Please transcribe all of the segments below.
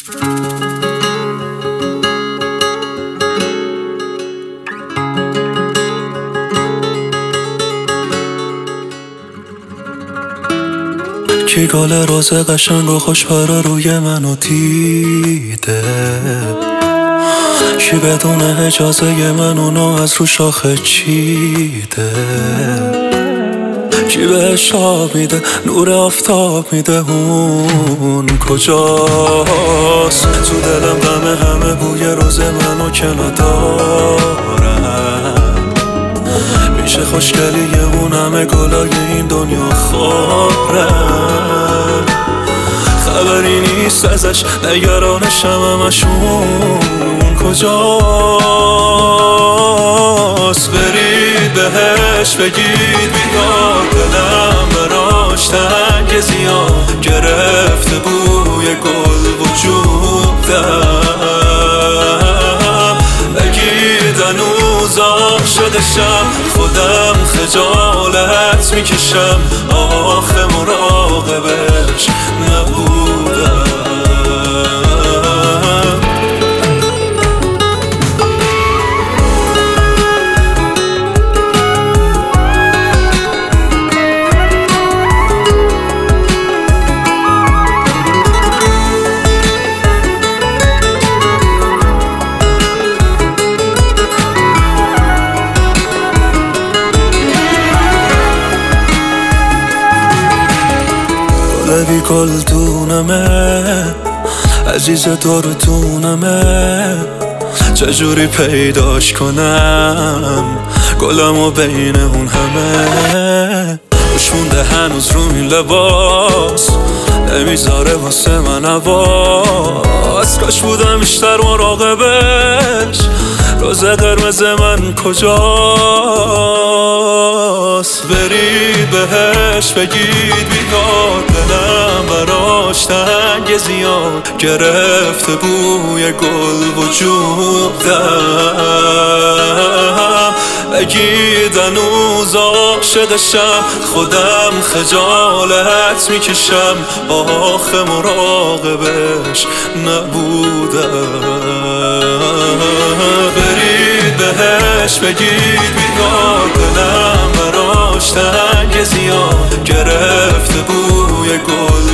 کی گل روز قشنگ و خوشبارا روی منو دیده، کی بدون اجازه من اونو از رو شاخه چیده، کی بهش آب میده نور آفتاب میده، اون کجاست؟ تو دلم غم همه بوی روز منو که ندارم، میشه خوشگلی اون همه گلای این دنیا خارم، خبری نیست ازش نگرانشم همشون کجاست؟ برید بهش بگید بیاد، دلم براش تنگ زیاد گرفته بوی گل وجودم، بگید هنوز عاشقشم خودم خجالت میکشم، آخه مراقبش نبودم. بی گل دونمه عزیز دورتونمه، چجوری پیداش کنم گلمو بین اون همه، خوش مونده هنوز رو این لباس نمیذاره واسه من عواز، کاش بودم بیشتر مراقبش، روز قرمز من کجاست؟ برید بهش بگید بیاد، دلم براش تنگ زیاد گرفته بوی گل وجودم، بگید هنوز عاشقشم خودم خجالت میکشم، آخه مراقبش نبودم. برید بهش بگید بیاد، دلم براش تنگ زیاد گرفته بوی گل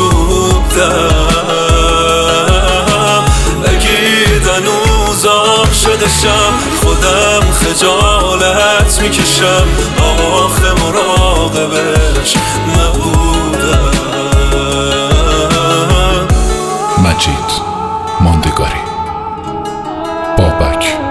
وجودم، بگید هنوز عاشقشم خودم خجالت میکشم، آخه مراقبش نبودم. مجید ماندگاری، بابک.